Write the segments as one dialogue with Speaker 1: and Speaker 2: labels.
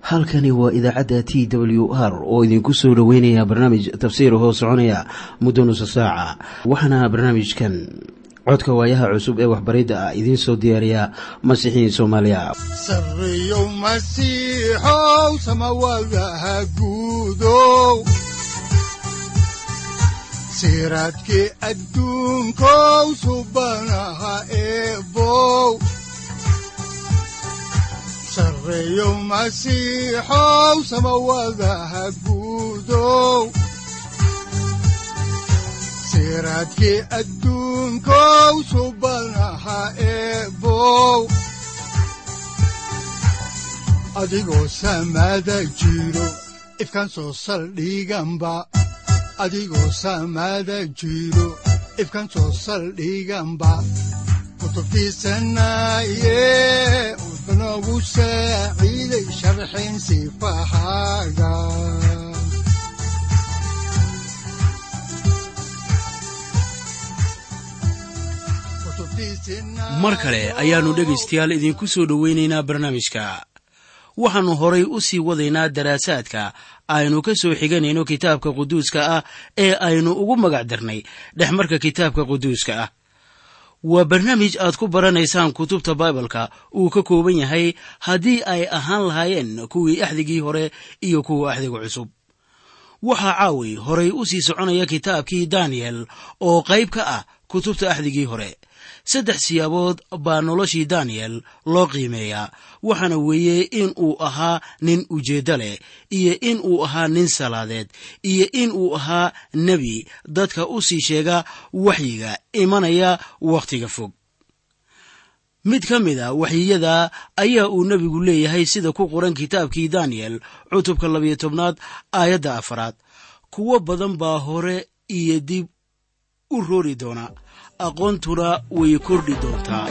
Speaker 1: halkani waa idaacadda TWR oo idinku soo dhaweynaya barnaamij tafsiir hoo soconaya muddo nusu saaca. Waxaana barnaamijkan codka waayaha cusub ee waxbaridda ah idiin soo diyaariya Masiixiin Soomaaliya.
Speaker 2: Sarreeyo Masiixow samawadaha guudow, siraadkii adduunkow subanaha eebow. Sarreeyo Masiixow samawadaha guudow, siraadkii adduunkow subanaha eebow. Adigoo samada jiro ifkaan soo saldhiganba, adigoo samada jiro ifkaan soo saldhiganba. Kutubtiisanaye udnogu saaciiday sharxin sifahaaga.
Speaker 3: mar kale ayaannu dhegaystayaal idinku soo dhowaynaynaa barnaamijka. waxaannu horay u sii wadaynaa daraasaadka aynu ka soo xiganayno kitaabka quduuska ah ee aynu ugu magac darnay dhexmarka kitaabka quduuska ah. waa barnaamij aad ku baranaysaan kutubta baibalka uu ka kooban yahay haddii ay ahaan lahaayeen kuwii axdigii hore iyo kuwa axdiga cusub. waxaa caawi horay u sii soconaya kitaabkii daniyel oo qayb ka ah kutubta axdigii hore. 3 siyaabood baa noloshii daniyel loo qiimeeyaa, waxaana weeye in uu ahaa nin ujeeddo leh, iyo in uu ahaa nin salaadeed, iyo in uu ahaa nebi dadka u sii sheega waxyiga imanaya wakhtiga fog. mid ka mid a waxyiyada ayaa uu nebigu leeyahay sida ku qoran kitaabkii daniyel cutubka 12 aayadda 4. kuwo badan baa hore iyo dib u roori doona, aqoontuna way kordhi doontaa.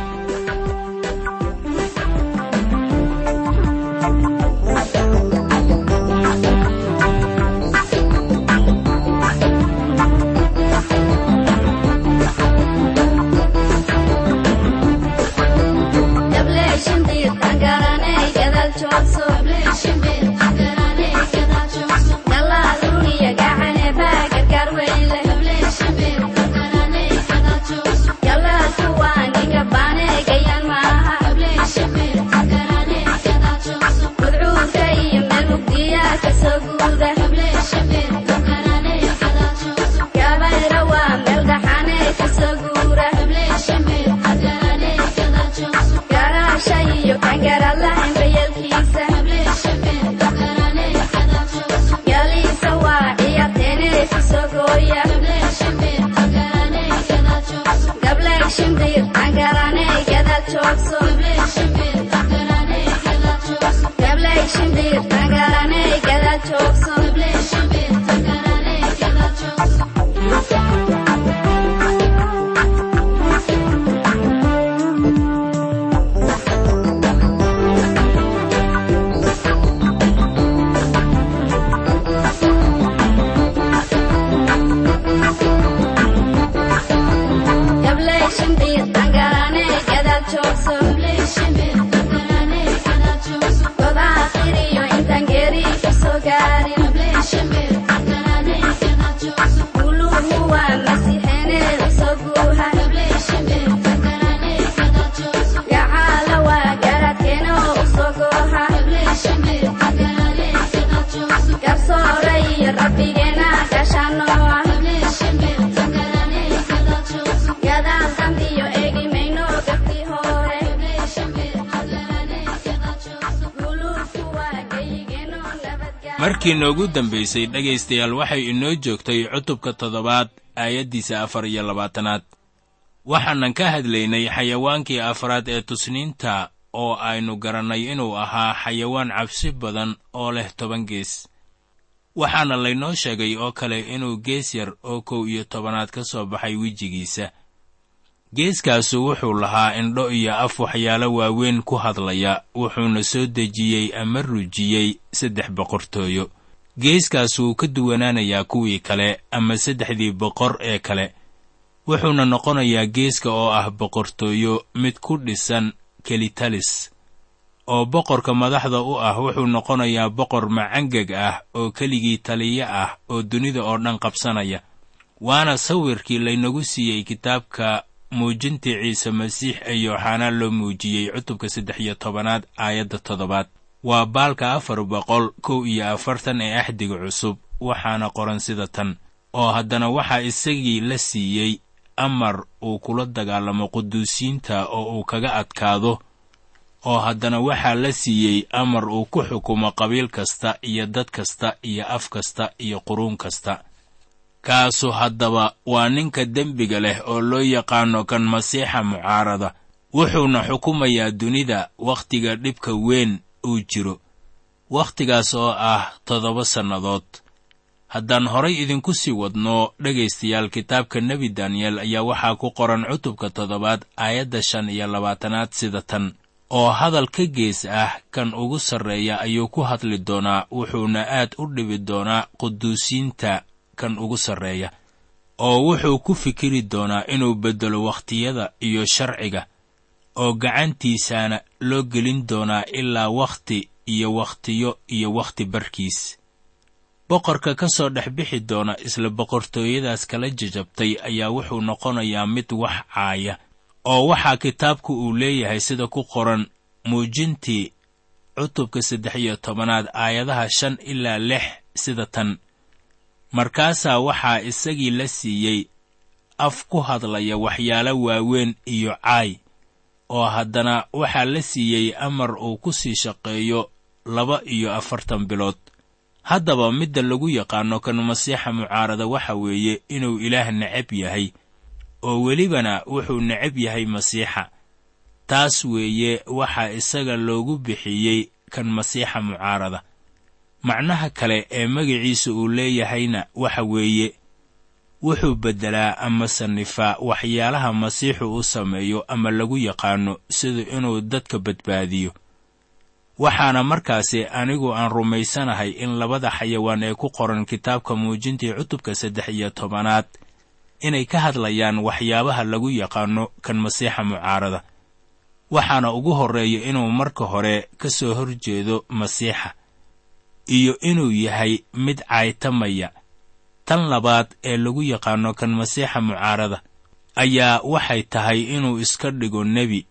Speaker 4: markii noogu dambaysay dhegaystayaal waxay inoo joogtay cutubka 7 aayaddiisa 24. waxaanan ka hadlaynay xayawaankii afraad ee tusniinta oo aynu garannay inuu ahaa xayawaan cabsi badan oo leh 10 gees. waxaana laynoo sheegay oo kale inuu gees yar oo 11 ka soo baxay wejigiisa. geeskaasu wuxuu lahaa indho iyo af waxyaalo waaweyn ku hadlaya, wuxuuna soo dejiyey ama rujiyey 3 boqortooyo. geeskaasuu ka duwanaanayaa kuwii kale ama 3 boqor ee kale, wuxuuna noqonayaa geeska oo ah boqortooyo mid ku dhisan kelitalis oo boqorka madaxda u ah wuxuu noqonayaa boqor macangeg ah oo keligii taliye ah oo dunida oo dhan qabsanaya. waana sawirkii laynagu siiyey kitaabka muujintii ciise masiix ee yooxanaa loo muujiyey cutubka 13 aayadda 7. waa baalka 441 ee axdiga cusub, waxaana qoran sida tan: oo haddana waxaa isagii la siiyey amar uu kula dagaalamo quduusiinta oo uu kaga adkaado, oo haddana waxaa la siiyey amar uu ku xukumo qabiil kasta iyo dad kasta iyo af kasta iyo quruun kasta. kaasu haddaba waa ninka dembiga leh oo loo yaqaano kan masiixa mucaarada, wuxuuna xukumayaa dunida wakhtiga dhibka weyn uu jiro, wakhtigaas oo ah 7 sannadood. haddaan horay idinku sii wadno dhegaystayaal, kitaabka nebi daniyel ayaa waxaa ku qoran cutubka 7 aayadda 25 sida tan: oo hadal ka gees ah kan ugu sarreeya ayuu ku hadli doonaa, wuxuuna aad u dhibi doonaa quduusiinta kan ugu sarreeya, oo wuxuu ku fikiri doonaa inuu beddelo wakhtiyada iyo sharciga, oo gacantiisana loo gelin doonaa ilaa wakhti iyo wakhtiyo iyo wakhti barkiis. boqorka ka soo dhex bixi doona isla boqortooyadaas kala jajabtay ayaa wuxuu noqonayaa mid wax caaya, oo waxaa kitaabku uu leeyahay sida ku qoran muujintii cutubka 13 aayadaha 5 ilaa 6 sida tan: markaasaa waxaa isagii la siiyey af ku hadlaya waxyaalo waaweyn iyo caay, oo haddana waxaa la siiyey amar uu ku sii shaqeeyo 42 bilood. haddaba midda lagu yaqaano kan masiixa mucaarada waxa weeye inuu ilaah necab yahay, oo welibana wuxuu necab yahay masiixa. taas weeye waxaa isaga loogu bixiyey kan masiixa mucaarada. macnaha kale ee magaciisa uu leeyahayna waxa weeye wuxuu beddelaa ama sannifaa waxyaalaha masiixu u sameeyo ama lagu yaqaano sida inuu dadka badbaadiyo. waxaana markaasi anigu aan rumaysanahay in labada xayawaan ee ku qoran kitaabka muujintii cutubka 13 inay ka hadlayaan waxyaabaha lagu yaqaano kan masiixa mucaarada. waxaana ugu horreeya inuu marka hore ka soo horjeedo masiixa, iyo inuu yahay mid caytamaya. tan labaad ee lagu yaqaano kan masiixa mucaarada ayaa waxay tahay inuu iska dhigo nebi,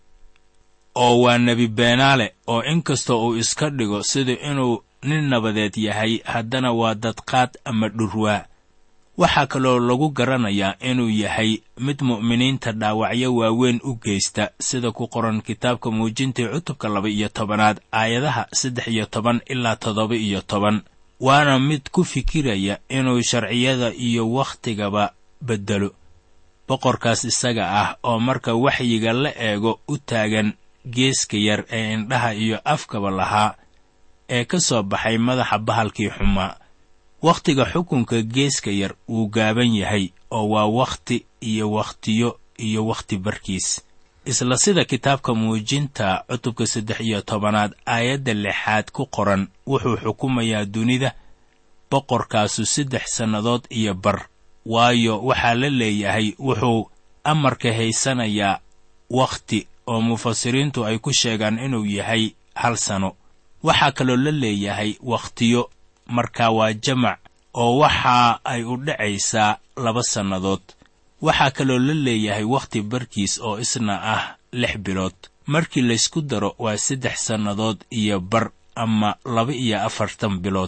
Speaker 4: oo waa nebi beenaale, oo inkastoo uu iska dhigo sida inuu nin nabadeed yahay, haddana waa dadqaad ama dhurwaa. waxaa kaloo lagu garanayaa inuu yahay mid mu'miniinta dhaawacyo waaweyn u geysta sida ku qoran kitaabka muujintii cutubka 12 aayadaha 13 ilaa 17. waana mid ku fikiraya inuu sharciyada iyo wakhtigaba beddelo. boqorkaas isaga ah oo marka waxyiga la eego u taagan geeska yar ee indhaha iyo afkaba lahaa ee ka soo baxay madaxa bahalkii xumaa. wakhtiga xukunka geeska yar wuu gaaban yahay, oo waa wakhti iyo wakhtiyo iyo wakhti barkiis. isla sida kitaabka muujinta cutubka 13 aayadda 6 ku qoran, wuxuu xukumayaa dunida boqorkaasu 3 sannadood iyo bar, waayo waxaa la leeyahay wuxuu amarka haysanayaa wakhti, oo mufasiriintu ay ku sheegaan inuu yahay 1 sano. waxaa kaloo la leeyahay wakhtiyo, markaa waa jamac, oo waxa ay u dhacaysaa 2 sannadood. waxaa kaloo la leeyahay wakhti barkiis oo isna ah 6 bilood. markii laysku daro waa 3 sannadood iyo bar ama 42 bilood.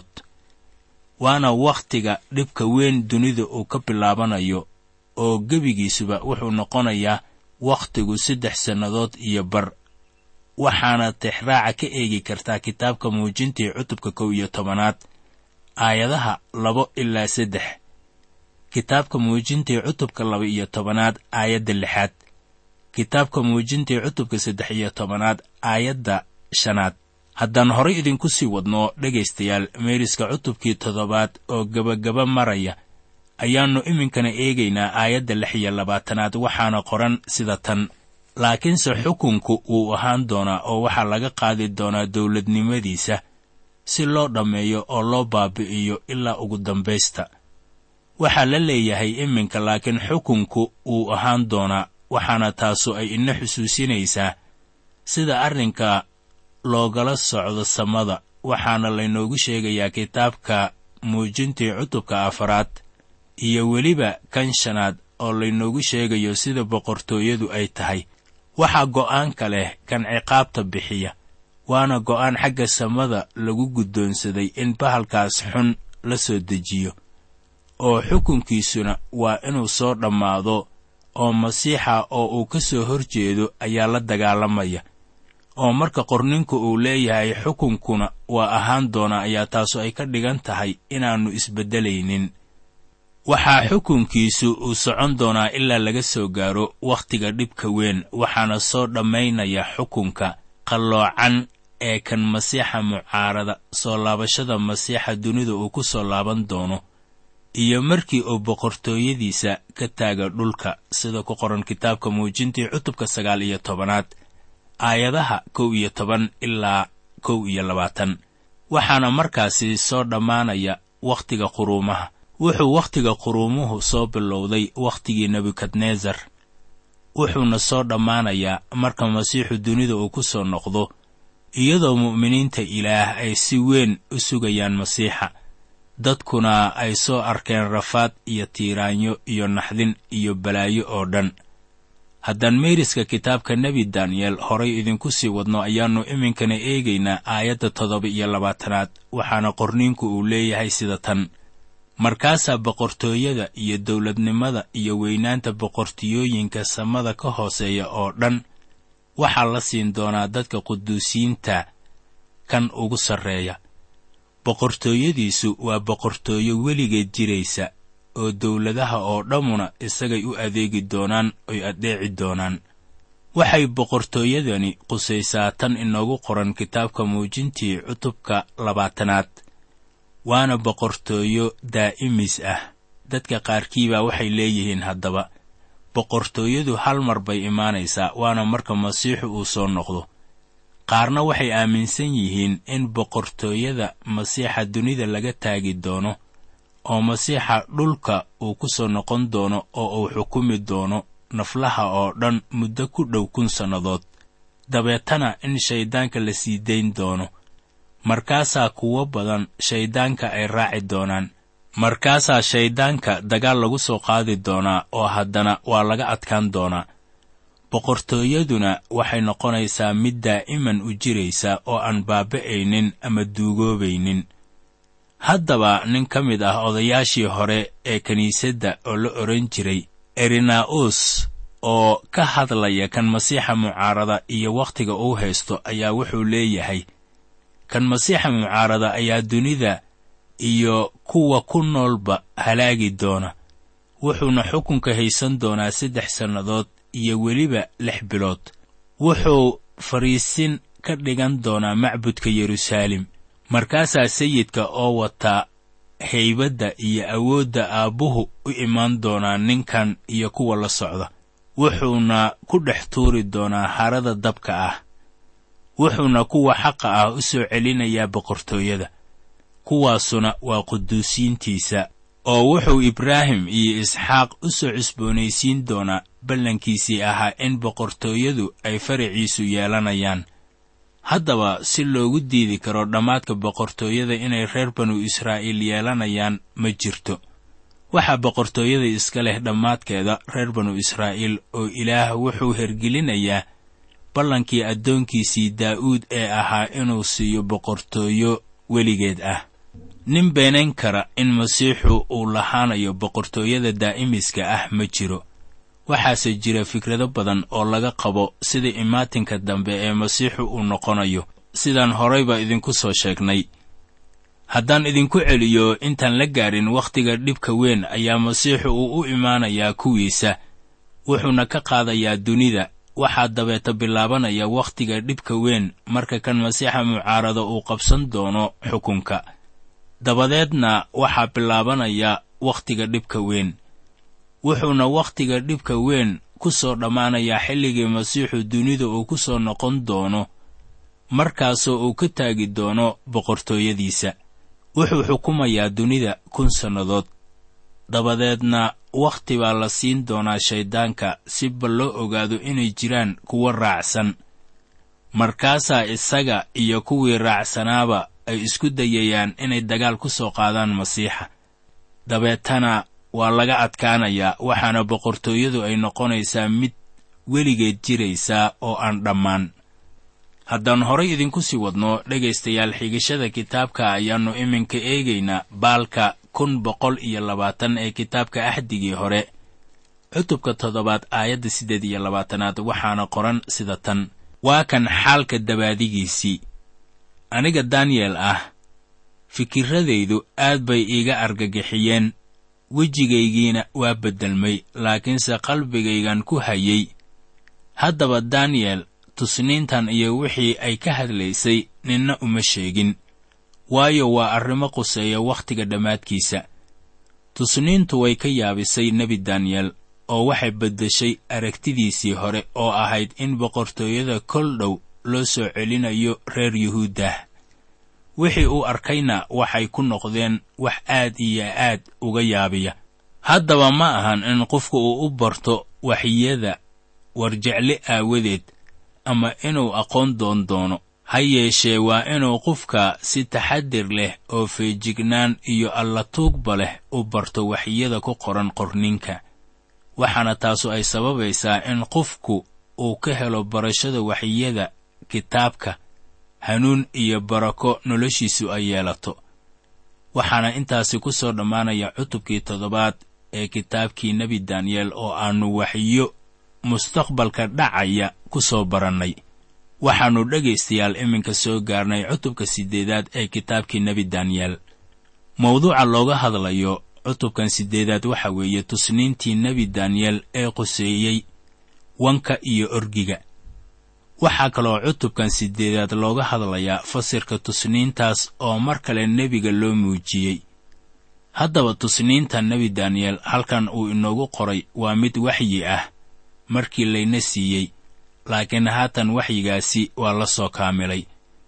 Speaker 4: waana wakhtiga dhibka weyn dunida uu ka bilaabanayo, oo gebigiisuba wuxuu noqonayaa wakhtigu 3 sannadood iyo bar. waxaana tixraaca ka eegi kartaa kitaabka muujintii cutubka 11 aayadaha 2 ilaa 3, kitaabka muujintii cutubka 12 aayadda 6, kitaabka muujintii cutubka 13 aayadda 5. haddaan horay idinku sii wadno dhegaystayaal, meeriska cutubkii 7 oo gabagaba maraya ayaannu iminkana eegaynaa aayadda 26. waxaana qoran sida tan: laakiinse xukunku wuu ahaan doonaa, oo waxaa laga qaadi doonaa dawladnimadiisa si loo dhammeeyo oo loo baabi'iyo ilaa ugu dambaysta. waxaa la leeyahay iminka laakiin xukunku wuu ahaan doonaa, waxaana taasu ay ina xusuusinaysaa sida arrinka loogala socdo samada, waxaana laynoogu sheegayaa kitaabka muujintii cutubka 4 iyo weliba kan 5 oo laynoogu sheegayo sida boqortooyadu ay tahay. waxaa go'aanka leh kan ciqaabta bixiya, waana go'aan xagga samada lagu guddoonsaday in bahalkaas xun la soo dejiyo, oo xukunkiisuna waa inuu soo dhammaado, oo masiixa oo uu ka soo horjeedo ayaa la dagaalamaya. oo marka qorninku uu leeyahay xukunkuna waa ahaan doona, ayaa taasu ay ka dhigan tahay inaannu isbeddelaynin. waxaa xukunkiisu uu socon doonaa ilaa laga soo gaaro wakhtiga dhibka weyn, waxaana soo dhammaynaya xukunka qalloocan ee kan masiixa mucaarada, soo laabashada masiixa dunida uu ku soo laaban doono, iyo markii uu boqortooyadiisa ka taaga dhulka, sida ku qoran kitaabka muujintii cutubka 19 aayadaha 11 ilaa 21. waxaana markaasi soo dhammaanaya wakhtiga quruumaha. wuxuu wakhtiga quruumuhu soo bilowday wakhtigii nebukadnesar, wuxuuna soo dhammaanayaa marka masiixu dunida uu ku soo noqdo, iyadoo mu'miniinta ilaah ay si weyn u sugayaan masiixa, dadkuna ay soo arkeen rafaad iyo tiiraanyo iyo naxdin iyo balaayo oo dhan. haddaan meeriska kitaabka nebi daniyel horay idinku sii wadno, ayaannu iminkana eegaynaa aayadda 27, waxaana qorniinku uu leeyahay sida tan: markaasaa boqortooyada iyo dawladnimada iyo weynaanta boqortooyooyinka samada ka hooseeya oo dhan waxaa la siin doonaa dadka quduusiinta kan ugu sarreeya. boqortooyadiisu waa boqortooyo weligeed jiraysa, oo dawladaha oo dhammuna isagay u adeegi doonaan oy addeeci doonaan. waxay boqortooyadani qusaysaa tan inoogu qoran kitaabka muujintii cutubka 20, waana boqortooyo daa'imis ah. dadka qaarkiibaa waxay leeyihiin haddaba boqortooyadu hal mar bay imaanaysaa, waana marka masiixu uu soo noqdo. qaarna waxay aaminsan yihiin in boqortooyada masiixa dunida laga taagi doono, oo masiixa dhulka uu ku soo noqon doono oo uu xukumi doono naflaha oo dhan muddo ku dhow 1,000 sannadood, dabeetana in shayddaanka la sii dayn doono. markaasaa kuwo badan shayddaanka ay raaci doonaan. markaasaa shayddaanka dagaal lagu soo qaadi doonaa, oo haddana waa laga adkaan doonaa. boqortooyaduna waxay noqonaysaa mid daa'iman u jiraysa oo aan baaba'aynin ama duugoobaynin. haddaba nin ka mid ah odayaashii hore ee kiniisadda oo la odhan jiray erinaa'us, oo ka hadlaya kan masiixa mucaarada iyo wakhtiga uu haysto, ayaa wuxuu leeyahay: kan masiixa mucaarada ayaa dunida iyo kuwa ku noolba halaagi doona, wuxuuna xukunka haysan doonaa 3 sannadood iyo weliba 6 bilood. wuxuu fariisin ka dhigan doonaa macbudka Yeruusaalem. markaasaa sayidka oo wata haybadda iyo awoodda aabbuhu u imaan doonaa ninkan iyo kuwa la socda, wuxuuna ku dhex tuuri doonaa harada dabka ah. wuxuuna kuwa xaqa ah u soo celinayaa boqortooyada, kuwaasuna waa quduusiintiisa, oo wuxuu Ibraahim iyo Isxaaq u soo cusboonaysiin doonaa ballankiisii ahaa in boqortooyadu ay faraciisu yeelanayaan. haddaba si loogu diidi karo dhammaadka boqortooyada inay reer banu Israa'iil yeelanayaan ma jirto. waxaa boqortooyada iska leh dhammaadkeeda reer banu Israa'iil, oo Ilaah wuxuu hergelinayaa ballankii addoonkiisii Daa'uud ee ahaa inuu siiyo boqortooyo weligeed ah. nin beenayn kara in masiixu uu lahaanayo boqortooyada daa'imiska ah ma jiro. waxaase jira fikrado badan oo laga qabo sida imaatinka dambe ee masiixu uu noqonayo, sidaan horayba idinku soo sheegnay. haddaan idinku celiyo, intaan la gaarin wakhtiga dhibka weyn ayaa masiixu uu u imaanayaa kuwiisa, wuxuuna ka qaadayaa dunida. waxaa dabeeta bilaabanaya wakhtiga dhibka weyn marka kan masiixa mucaarada uu qabsan doono xukunka. dabadeedna waxaa bilaabanaya wakhtiga dhibka weyn, wuxuuna wakhtiga dhibka weyn ku soo dhammaanayaa xilligii masiixu dunida uu ku soo noqon doono, markaasoo uu ka taagi doono boqortooyadiisa. wuxuu xukumayaa dunida 1,000 sannadood. dabadeedna wakhti baa la siin doonaa shayddaanka si bal loo ogaado inay jiraan kuwa raacsan. markaasaa isaga iyo kuwii raacsanaaba ay isku dayayaan inay dagaal ku soo qaadaan masiixa. dabeetana waa laga adkaanayaa, waxaana boqortooyadu ay noqonaysaa mid weligeed jiraysaa oo aan dhammaan. haddaan horay idinku sii wadno dhegaystayaal, xigashada kitaabka ayaannu iminka eegaynaa baalka 120 ee kitaabka axdigii hore, cutubka 7 aayadda 8 waxaana qoran sida tan: waa kan xaalka dabaadigiisii. aniga Daniyel ah, fikiradaydu aad bay iiga argagixiyeen, wejigaygiina waa beddelmay, laakiinse qalbigaygan ku hayay. haddaba Daniyel, tusniintan iyo wixii ay ka hadlaysay ninna uma sheegin, waayo waa arrimo quseeya wakhtiga dhammaadkiisa. tusniintu way ka yaabisay nebi Daniyel, oo waxay beddeshay aragtidiisii hore oo ahayd in boqortooyada kol dhow loo soo celinayo reer yuhuuddah. wixii uu arkayna waxay ku noqdeen wax aad iyo aad uga yaabiya. haddaba ma ahan in qofku uu u barto waxyada warjecle aawadeed ama inuu aqoon doono. ha yeeshee waa inuu qofka si taxadir leh oo feejignaan iyo alla tuugba leh u barto waxyada ku qoran qorninka. waxaana taasu ay sababaysaa in qofku uu ka helo barashada waxyada kitaabka, hanuun iyo barako noloshiisu ay yeelato. waxaana intaasi ku soo dhammaanaya cutubkii 7 ee kitaabkii nebi Daniyel oo aannu waxyo mustaqbalka dhacaya ku soo barannay. waxaannu dhegaystayaal iminka soo gaarnay cutubka 8 ee kitaabkii nebi Daniyel. mawduuca looga hadlayo cutubkan 8 waxa weeye tusniintii nebi Daniyel ee quseeyey wanka iyo orgiga. waxaa kaloo cutubkan 8 looga hadlayaa fasirka tusniintaas oo mar kale nebiga loo muujiyey. haddaba tusniinta nebi Daniyel halkan uu inoogu qoray waa mid waxyi ah markii layna siiyey, laakiin haatan waxyigaasi waa la soo kaamilay.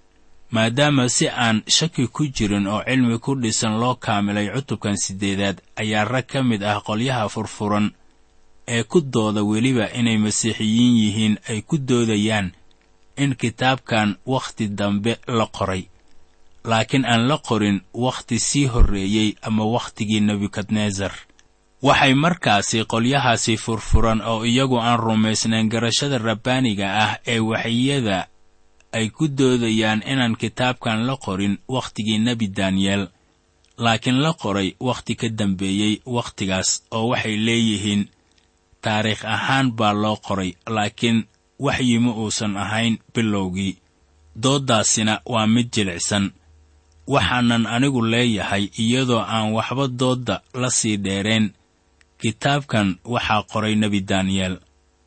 Speaker 4: maadaama si aan shaki ku jirin oo cilmi ku dhisan loo kaamilay cutubkan 8 ayaa rag ka mid ah qolyaha furfuran ee ku dooda weliba inay masiixiyiin yihiin ay ku doodayaan in kitaabkan wakhti dambe la qoray, laakiin aan la qorin wakhti sii horreeyey ama wakhtigii nebukadnesar. waxay markaasi qolyahaasi furfuran oo iyagu aan rumaysnayn garashada rabbaaniga ah ee waxyada ay ku doodayaan inaan kitaabkan la qorin wakhtigii nebi Daniyel, laakiin la qoray wakhti ka dambeeyey wakhtigaas, oo waxay leeyihiin taariikh ahaan baa loo qoray, laakiin waxyi ma uusan ahayn bilowgii. dooddaasina waa mid jilicsan. waxaanan anigu leeyahay iyadoo aan waxba doodda la sii dheereen, kitaabkan waxaa qoray nebi Daniyel.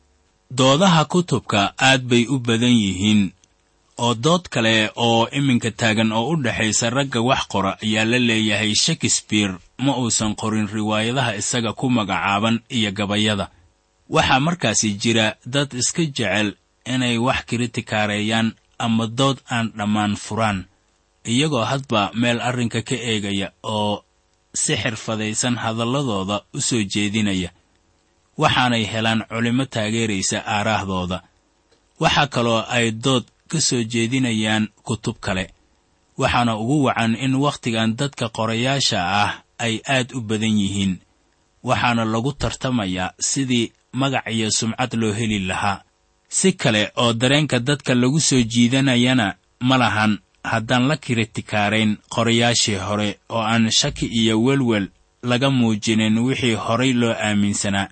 Speaker 4: doodaha kutubka aad bay u badan yihiin, oo dood kale oo iminka taagan oo u dhaxaysa ragga wax qora ayaa la leeyahay Shakespeare ma uusan qorin riwaayadaha isaga ku magacaaban iyo gabayada. waxaa markaasi jira dad iska jecel inay wax kritikaareeyaan ama dood aan dhammaan furaan, iyagoo hadba meel arrinka ka eegaya oo si xirfadaysan hadalladooda u soo jeedinaya. waxaanay helaan culimo taageeraysa aaraahdooda. waxaa kaloo ay dood ka soo jeedinayaan kutub kale. waxaana ugu wacan in wakhtigan dadka qorayaasha ah ay aad u badan yihiin. waxaana lagu tartamayaa sidii magac iyo sumcad loo heli lahaa. si kale oo dareenka dadka lagu soo jiidanayana ma lahan haddaan la kritikaarayn qorayaashii hore oo aan shaki iyo welwel laga muujinin wixii horay loo aaminsanaa.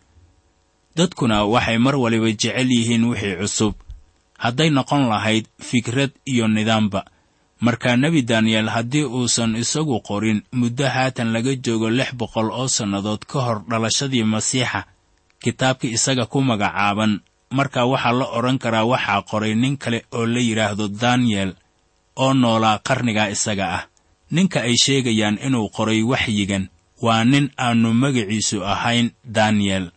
Speaker 4: dadkuna waxay mar waliba jecel yihiin wixii cusub, hadday noqon lahayd fikrad iyo nidaamba. markaa nebi Daniyel haddii uusan isagu qorin muddo haatan laga joogo 600 oo sannadood ka hor dhalashadii masiixa kitaabkii isaga ku magacaaban, markaa waxaa la odhan karaa waxaa qoray nin kale oo la yidhaahdo Daniyel oo noolaa qarnigaa isaga ah. ninka ay sheegayaan inuu qoray waxyigan waa nin aannu magaciisu ahayn Daniyel.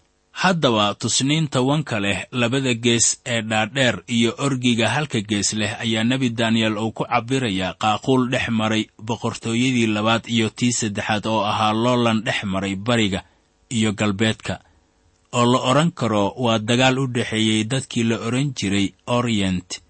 Speaker 4: haddaba tusniinta wanka leh labada gees ee dhaadheer iyo orgiga halka gees leh ayaa nebi Daniyel uu ku cabbirayaa qaaquul dhex maray boqortooyadii 2 iyo tii 3 oo ahaa loolan dhex maray bariga iyo galbeedka, oo la odhan karo waa dagaal u dhexeeyey dadkii la odhan jiray Orient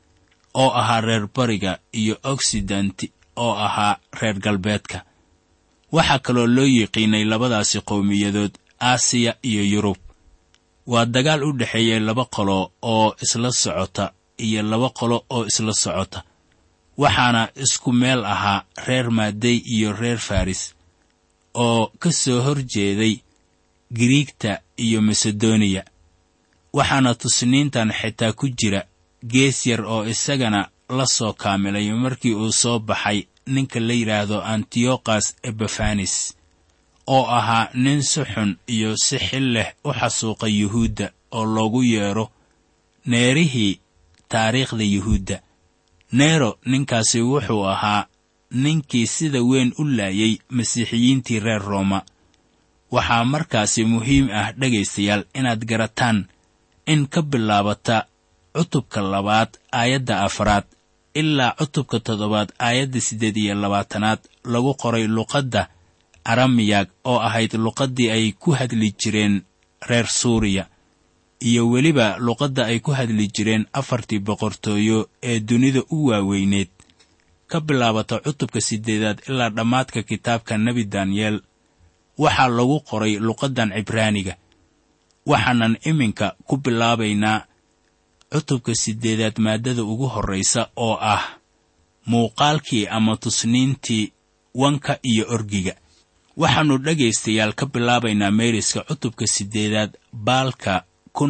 Speaker 4: oo ahaa reer bariga, iyo occident oo ahaa reer galbeedka. waxaa kaloo loo yiqiinay labadaasi qowmiyadood aasiya iyo yurub. waa dagaal u dhexeeyey laba qolo oo isla socota iyo laba qolo oo isla socota, waxaana isku meel ahaa reer maadey iyo reer faris oo ka soo hor jeeday Giriigta iyo Masedoniya. waxaana tusniintan xitaa ku jira gees yar oo isagana la soo kaamilay markii uu soo baxay ninka la yidhaahdo Antiochus Epiphanes, oo ahaa nin si xun iyo si xil leh u xasuuqay Yuhuudda oo loogu yeero neerihii taariikhda Yuhuudda. Nero ninkaasi wuxuu ahaa ninkii sida weyn u laayay masiixiyiintii reer Rooma. waxaa markaasi muhiim ah dhegaystayaal inaad garataan in ka bilaabata cutubka 2 aayadda 4 ilaa cutubka 7 aayadda 28 lagu qoray luqadda Aramiyag oo ahayd luqaddii ay ku hadli jireen reer Suuriya, iyo weliba luqadda ay ku hadli jireen 4 boqortooyo ee dunida u waaweyneed. ka bilaabata cutubka 8 ilaa dhammaadka kitaabka Nebi Daniel waxaa lagu qoray luqaddan Cibraaniga. waxaanan iminka ku bilaabaynaa cutubka 8 maaddada ugu horraysa oo ah muuqaalkii ama tusniintii wanka iyo orgiga. waxaannu dhegaystayaal ka bilaabaynaa meeriska cutubka 8 baalka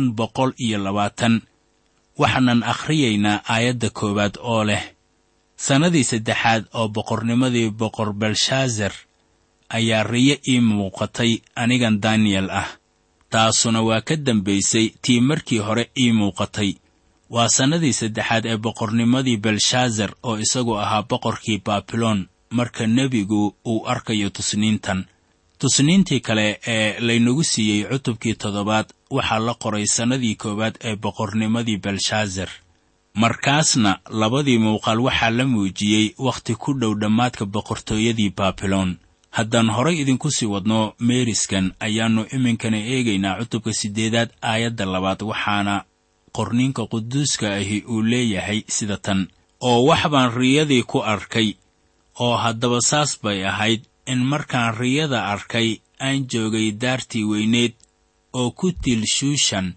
Speaker 4: 1120. waxaanan akhriyaynaa aayadda 1 oo leh: sannadii 3 oo boqornimadii boqor Belshaazar ayaa riyo ii muuqatay anigan Daniel ah. taasuna waa ka dambaysay tii markii hore ii muuqatay. waa sannadii 3 ee boqornimadii Belshaazar oo isagu ahaa boqorkii Baabilon marka nebigu uu arkayo tusniintan. tusniintii kale ee laynagu siiyey cutubkii 7 waxaa la qoray sannadii 1 ee boqornimadii Belshaazar. markaasna labadii muuqaal waxaa la muujiyey wakhti ku dhow dhammaadka boqortooyadii Baabilon. haddaan horay idinku sii wadno meeriskan ayaannu iminkana eegaynaa cutubka 8 aayadda 2, waxaana qorniinka quduuska ahi uu leeyahay sida tan: oo wax baan riyadii ku arkay, oo haddaba saas bay ahayd in markaan riyada arkay aan joogay daartii weyneed oo ku til Shushan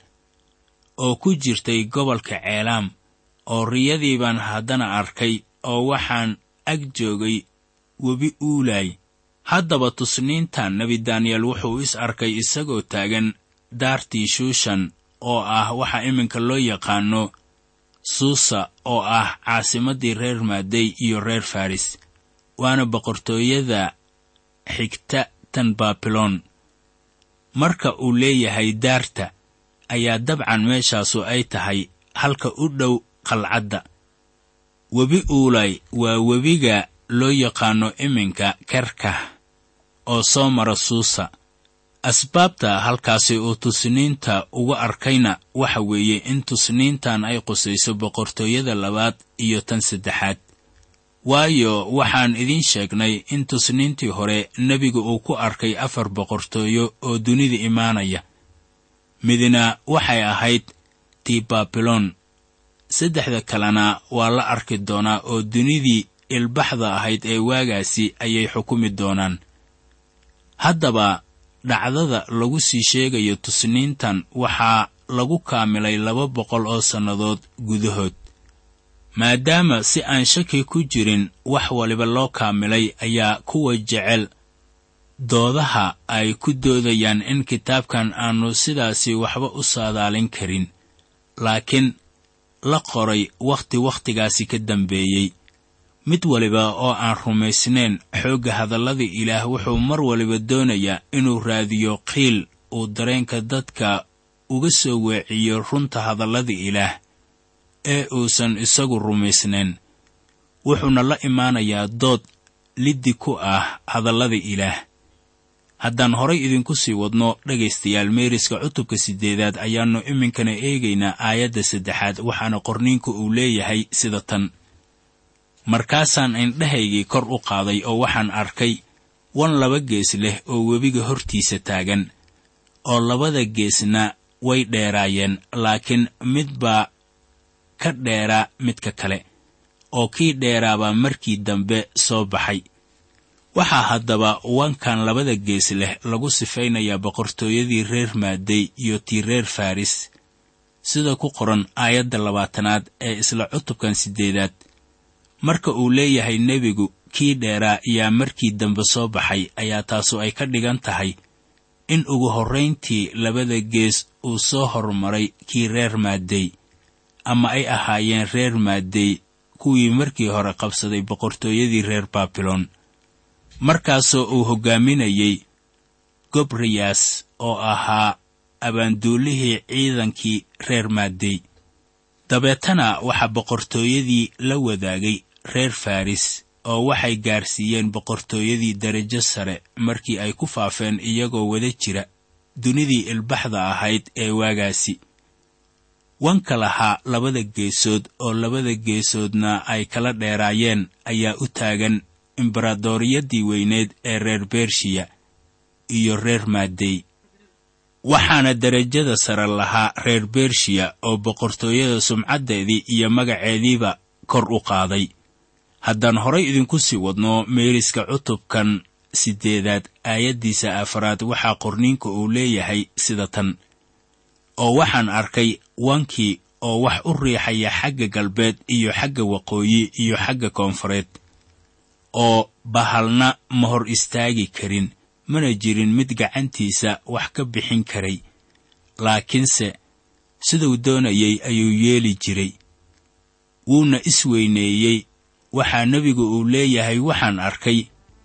Speaker 4: oo ku jirtay gobolka Ceelaam, oo riyadii baan haddana arkay oo waxaan ag joogay webi Uulay. haddaba tusniintan Nebi Daniel wuxuu is arkay isagoo taagan daartii Shushan oo ah waxa iminka loo yaqaano Suusa, oo ah caasimaddii reer Maadey iyo reer Faris, waana boqortooyada xigta tan Baabilon. marka uu leeyahay daarta ayaa dabcan meeshaasu ay tahay halka u dhow qalcadda. webi Uulay waa webiga loo yaqaano iminka Kerka oo soo mara Suusa. asbaabta halkaasi uu tusniinta uga arkayna waxa weeye in tusniintan ay qusayso boqortooyada 2 iyo tan 3. waayo waxaan idiin sheegnay in tusniintii hore nebigu uu ku arkay 4 boqortooyo oo dunida imaanaya. midna waxay ahayd tii Baabilon, 3 kalena waa la arki doonaa oo dunidii ilbaxda ahayd ee waagaasi ayay xukumi doonaan. haddaba dhacdada lagu sii sheegayo tusniintan waxaa lagu kaamilay 200 oo sannadood gudahood. maadaama si aan shaki ku jirin wax waliba loo kaamilay, ayaa kuwa jecel doodaha ay ku doodayaan in kitaabkan aanu sidaasi waxba u saadaalin karin, laakiin la qoray wakhtigaasi ka dambeeyey. mid waliba oo aan rumaysnayn xoogga hadallada Ilaah wuxuu mar waliba doonayaa inuu raadiyo qiil uu dareenka dadka uga soo weeciyo runta hadallada Ilaah ee uusan isagu rumaysnayn. wuxuuna la imaanayaa dood liddi ku ah hadallada Ilaah. haddaan horay idinku sii wadno dhegaystayaal meeriska cutubka 8 ayaannu iminkana eegaynaa aayadda 3, waxaana qorniinku uu leeyahay sida tan: markaasaan indhahaygii kor u qaaday oo waxaan arkay wan 2 gees leh oo webiga hortiisa taagan, oo 2 geesna way dheeraayeen, laakiin mid baa ka dheeraa midka kale. oo kii dheeraabaa markii dambe soo baxay. waxaa haddaba wankan labada gees leh lagu sifaynayaa boqortooyadii reer maadey iyo tii reer faris, sida ku qoran aayadda 20 ee isla cutubkan 8. marka uu leeyahay nebigu kii dheeraa ayaa markii dambe soo baxay, ayaa taasu ay ka dhigan tahay in ugu horrayntii labada gees uu soo hormaray kii reer maadey, ama ay ahaayeen reer maadey kuwii markii hore qabsaday boqortooyadii reer baabilon, markaasoo uu hoggaaminayey gobriyas oo ahaa abaanduulihii ciidankii reer maadey. dabeetana waxaa boqortooyadii la wadaagay reer faris, oo waxay gaarsiiyeen boqortooyadii darajo sare markii ay ku faafeen iyagoo wada jira dunidii ilbaxda ahayd ee waagaasi. wanka lahaa labada geesood oo labada geesoodna ay kala dheeraayeen ayaa u taagan imbaraadoriyadii weyneed ee reer bershiya iyo reer maadey. waxaana darajada sare lahaa reer bershiya oo boqortooyada sumcaddeedii iyo magaceediiba kor u qaaday. haddaan horay idinku sii wadno meeriska cutubkan 8 aayaddiisa 4, waxaa qorniinka uu leeyahay sida tan: oo waxaan arkay wankii oo wax u riixaya xagga galbeed iyo xagga waqooyi iyo xagga koonfureed, oo bahalna ma hor istaagi karin, mana jirin mid gacantiisa wax ka bixin karay, laakiinse siduu doonayay ayuu yeeli jiray, wuuna isweyneeyey. waxaa nebigu uu leeyahay waxaan arkay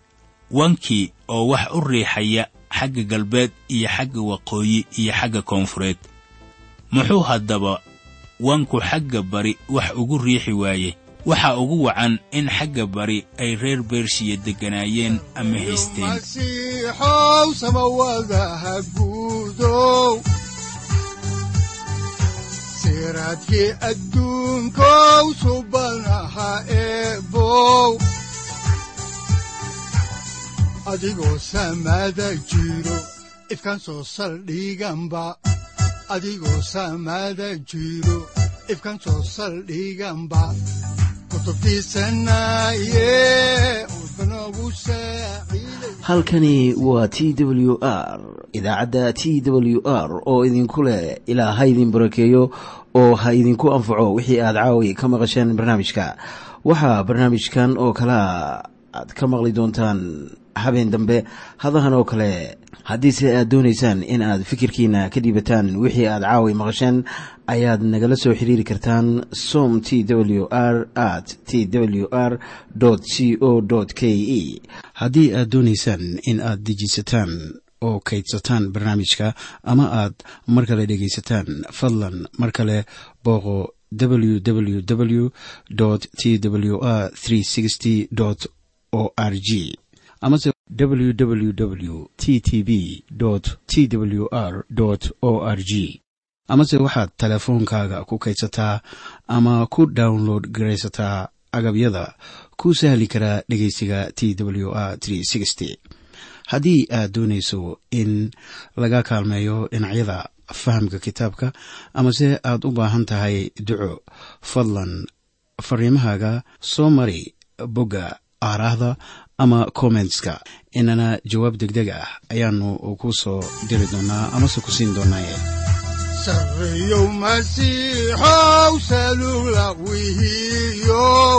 Speaker 4: wankii oo wax u riixaya xagga galbeed iyo xagga waqooyi iyo xagga koonfureed. muxuu haddaba wanku xagga bari wax ugu riixi waayey? waxaa ugu wacan in xagga bari ay reer bershiya degganaayeen ama haysteen.
Speaker 2: masiixow samawadaha guudow, siraadkii adduunkow subanaha eebow, adigoo samada jiro ifkaan soo saldhiganba, adigoo samada jiro ifkaan soo saldhiganba.
Speaker 1: halkani waa TWR, idaacadda TWR oo idinku leh ilaa ha idin barakeeyo oo ha idinku anfaco wixii aad caawi ka maqasheen barnaamijka. waxaa barnaamijkan oo kala aad ka maqli doontaan habeen dambe hadahan oo kale. haddiise aad doonaysaan in aad fikirkiina ka dhiibataan wixii aad caawi maqasheen, ayaad nagala soo xiriiri kartaan som twr@twr.co.ke. haddii aad doonaysaan in aad dejisataan oo kaydsataan barnaamijka ama aad mar kale dhegaysataan, fadlan mar kale booqo www.twr360.org amase www.ttb.twr.org. amase waxaad teleefoonkaaga ku kaydsataa ama ku download garaysataa agabyada ku sahli karaa dhegaysiga TWR 360. haddii aad doonayso in laga kaalmeeyo dhinacyada fahamka kitaabka, amase aad u baahan tahay duco, fadlan fariimahaaga soo mari bogga aaraahda ama commentska, inana jawaab degdeg ah ayaanu ku soo diri doonaa amase ku siin doonaaye.
Speaker 2: sarreeyow masiixow salugla wihiyow,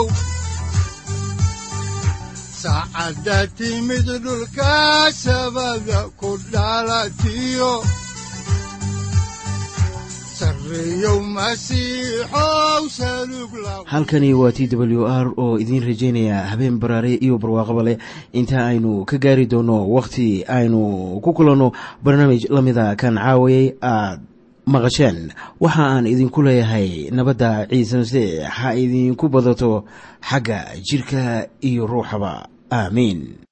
Speaker 2: saacadda timid dhulka sabada ku dhalatiyo,
Speaker 1: halkani waa TWR oo idiin rajaynaya habeen baraare iyo barwaaqaba leh, inta aynu ka gaari doono wakhti aynu ku kulanno barnaamij la mida kan caawayay aad maqasheen. waxa aan idinku leeyahay nabadda ciise masiix ha idinku badato xagga jirka iyo ruuxaba. aamiin.